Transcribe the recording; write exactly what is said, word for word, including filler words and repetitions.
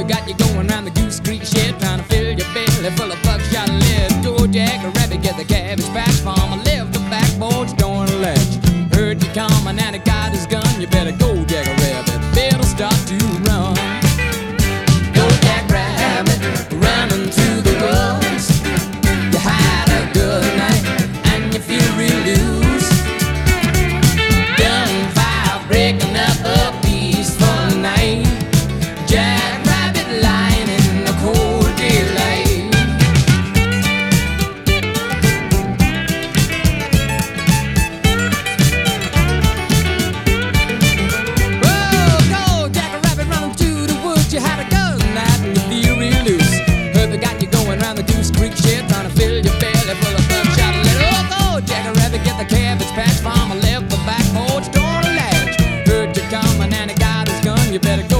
Herbie got you going round the Goose Creek shed, trying to fill your belly full of buckshot lead. Go Jack Rabbit, get the Cabbage Patch Farmer, left the back porch door on the ledge. Heard you coming and he got his gun. You better go, Jack Rabbit, better start to run. Go Jack Rabbit, running through the woods. You had a good night and you feel real loose. Gunfire breaking up a peaceful night. Jack Rabbit lying in the cold daylight. Whoa, go Jack Rabbit running through the woods. You had a good night and you feel real loose. Herbie got you going round the Goose Creek shed, trying to fill your belly full of buckshot lead. Oh, go Jack Rabbit, get the Cabbage Patch Farmer, left the back porch door on the ledge. Heard you coming and he got his gun. You better go.